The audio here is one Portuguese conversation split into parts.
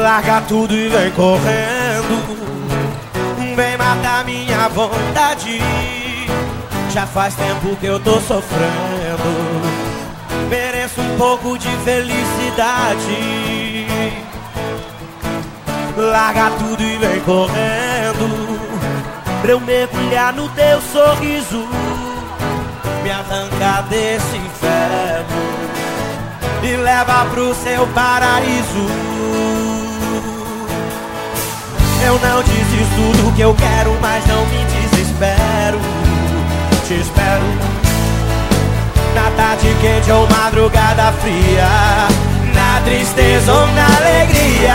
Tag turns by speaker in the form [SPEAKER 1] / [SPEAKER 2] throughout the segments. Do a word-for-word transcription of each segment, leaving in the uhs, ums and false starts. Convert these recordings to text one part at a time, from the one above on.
[SPEAKER 1] Larga tudo e vem correndo, vem matar minha vontade. Já faz tempo que eu tô sofrendo, mereço um pouco de felicidade. Larga tudo e vem correndo, pra eu mergulhar no teu sorriso, me arrancar desse inferno e leva pro seu paraíso. Eu não desisto do que eu quero, mas não me desespero. Te espero na tarde quente ou madrugada fria, na tristeza ou na alegria.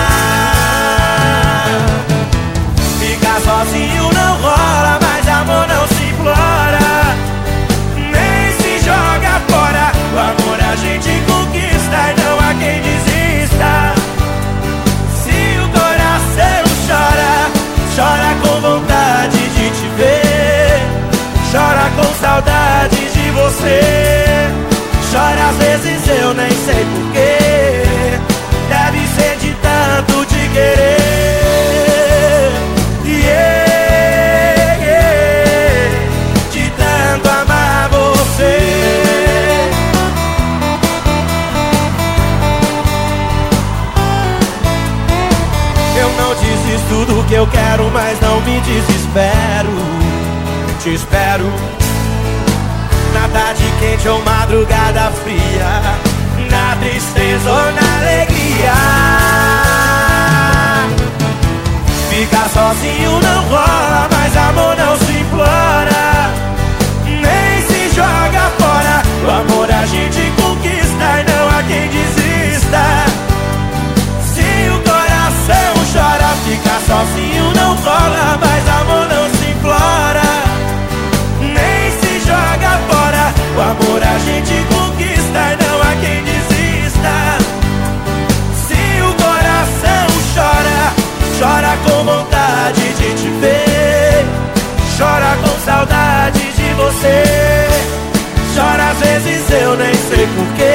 [SPEAKER 1] Ficar sozinho não rola, mas amor não se implora, nem se joga fora. O amor a gente conquista e não há quem desista. Se o coração chora, chora com vontade de te ver, chora com saudade de você. Chora às vezes eu nem sei porquê, deve ser de tanto te querer. Yeah, yeah, de tanto amar você. Eu não desisto do que eu quero, mas não me desespero. Te espero na tarde quente ou madrugada fria, na tristeza ou na alegria. Ficar sozinho não rola, mas amor não se implora, nem se joga fora. O amor a gente conquista e não há quem desista. Se o coração chora, ficar sozinho não rola, mas amor não se implora, nem se joga fora. O amor a gente conquista e não há quem desista. Se o coração chora, chora com vontade de te ver, chora com saudade de você. Chora às vezes eu nem sei porquê,